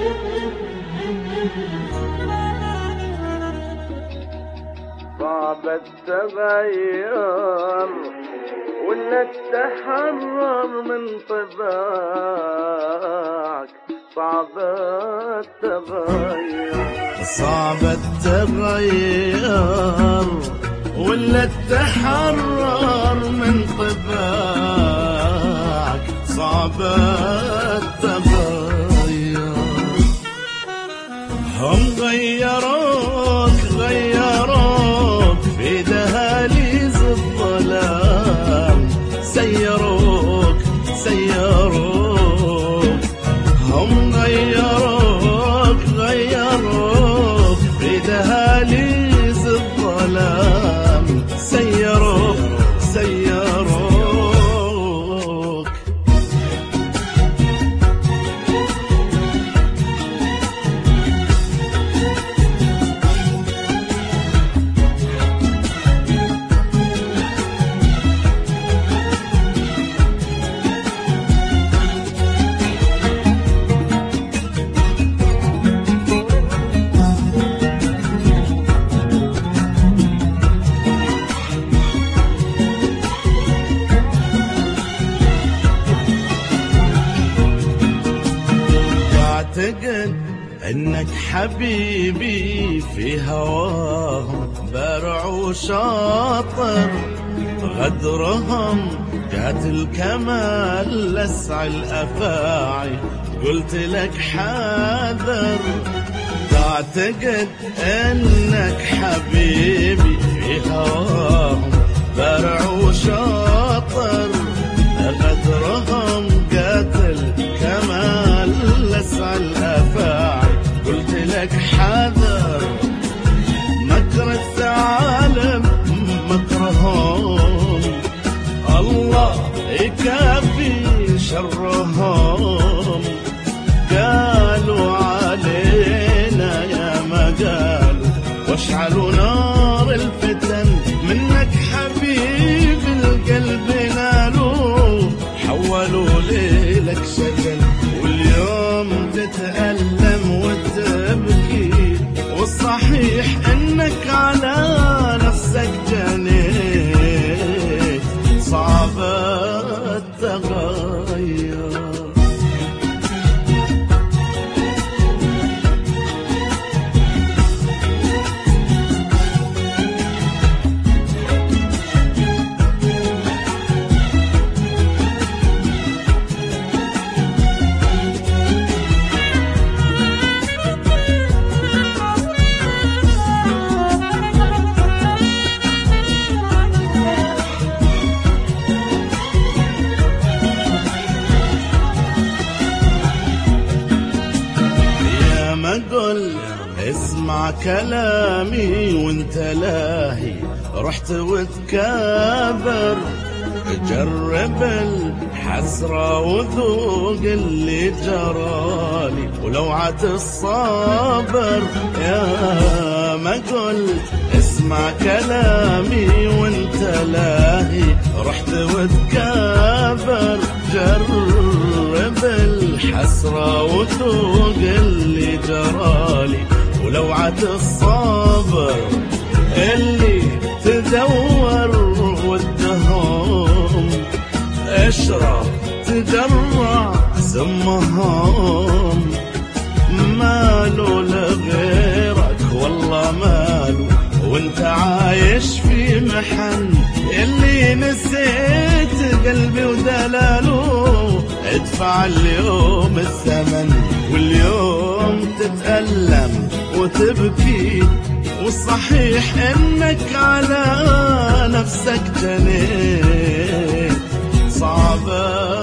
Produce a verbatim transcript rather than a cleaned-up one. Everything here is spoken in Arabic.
صعب التغير وانك تحرر من طباعك، صعب التغير صعب التغير ولا تحرر من طباعك، صعب التغير. هم غيروك غيروك في دهاليز الظلام، سيروك سيروك. هم غيروك غيروك في دهاليز الظلام، سيروك سيروك. اعتقد انك حبيبي في هواهم بارع وشاطر، غدرهم قاتل كمال لسع الافاعي، قلت لك حاذر. تعتقد انك حبيبي في هواهم بارع وشاطر، غدرهم قاتل كمال لسع الافاعي، قلت لك حذر. مكر الثعالب مكرهم، الله يكفي شرهم. قالوا علينا يا ما قالوا، واشعلوا نار الفتن منك حبيب القلب نالوا، حولوا ليلك سجن واليوم تتألم وتبكي، والصحيح انك على نفسك جنيت، صعب التغير. قل اسمع كلامي وانت لاهي، رحت وتكابر، جرب الحسرة وذوق اللي جرالي، ولو عاد الصابر. يا ما قلت اسمع كلامي وانت لاهي، رحت وتكابر، جرب الحسرة وذوق اللي جرالي، ولو عاد الصابر. اللي تدور والدهوم اشرب تدرع سمهم، ماله لغيرك والله ماله، وانت عايش في محن. اللي نسيت قلبي ودلاله، ادفع اليوم الثمن، واليوم تتألم وتبكي، والصحيح انك على نفسك جنيت، صعبة